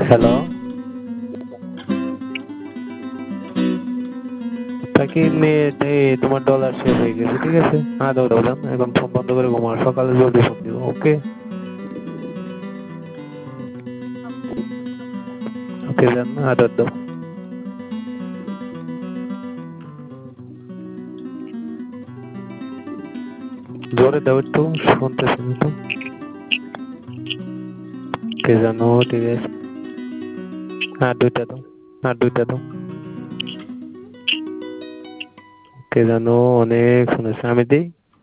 Hello, থাকি net তোমার dollar শেষ হয়ে গেছে, ঠিক আছে? দাও দাও যান, এখন ফোন বন্ধ করে ঘুমাও, সকালে জলদি ফোন দিব, ওকে? ওকে যান, আদর দাও। জোরে দাও একটু, শুনতেছি না তো। কে জানো, ঠিক আছে। দুইটা দাও, দুইটা দাও। কে জানো, অনেক শুনেছে, আমি দিই।